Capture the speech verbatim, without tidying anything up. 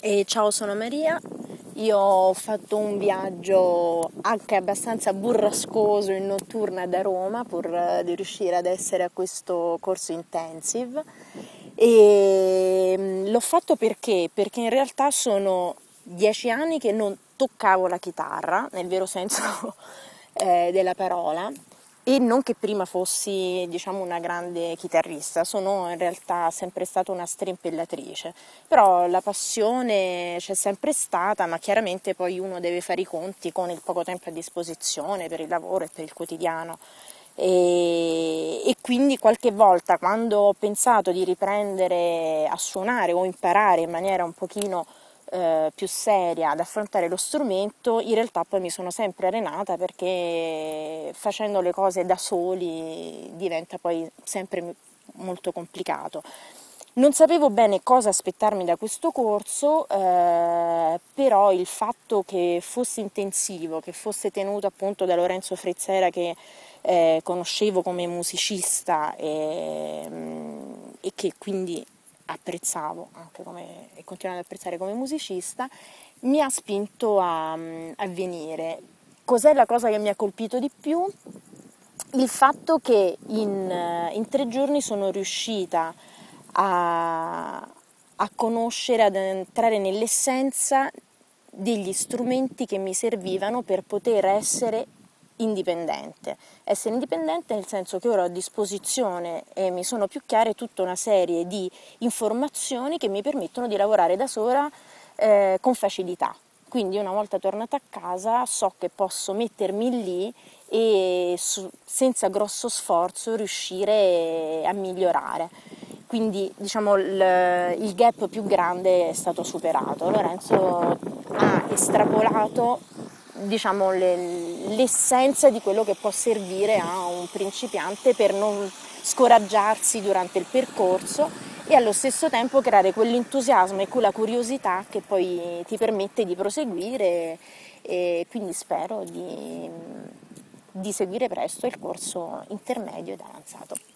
E ciao, sono Maria. Io ho fatto un viaggio anche abbastanza burrascoso in notturna da Roma pur eh, di riuscire ad essere a questo corso intensive e mm, l'ho fatto perché? Perché in realtà sono dieci anni che non toccavo la chitarra, nel vero senso eh, della parola, e non che prima fossi, diciamo, una grande chitarrista, sono in realtà sempre stata una strimpellatrice, però la passione c'è sempre stata, ma chiaramente poi uno deve fare i conti con il poco tempo a disposizione per il lavoro e per il quotidiano. E, e quindi qualche volta quando ho pensato di riprendere a suonare o imparare in maniera un pochino eh, più seria ad affrontare lo strumento, in realtà poi mi sono sempre arenata perché facendo le cose da soli diventa poi sempre molto complicato. Non sapevo bene cosa aspettarmi da questo corso, eh, però il fatto che fosse intensivo, che fosse tenuto appunto da Lorenzo Frezzera, che eh, conoscevo come musicista e, e che quindi apprezzavo anche come, e continuavo ad apprezzare come musicista, mi ha spinto a, a venire. Cos'è la cosa che mi ha colpito di più? Il fatto che in, in tre giorni sono riuscita a, a conoscere, ad entrare nell'essenza degli strumenti che mi servivano per poter essere indipendente. Essere indipendente nel senso che ora ho a disposizione e mi sono più chiare tutta una serie di informazioni che mi permettono di lavorare da sola eh, con facilità. Quindi una volta tornata a casa so che posso mettermi lì e su, senza grosso sforzo riuscire a migliorare. Quindi diciamo il, il gap più grande è stato superato. Lorenzo ha estrapolato diciamo le, l'essenza di quello che può servire a un principiante per non scoraggiarsi durante il percorso e allo stesso tempo creare quell'entusiasmo e quella curiosità che poi ti permette di proseguire, e quindi spero di, di seguire presto il corso intermedio ed avanzato.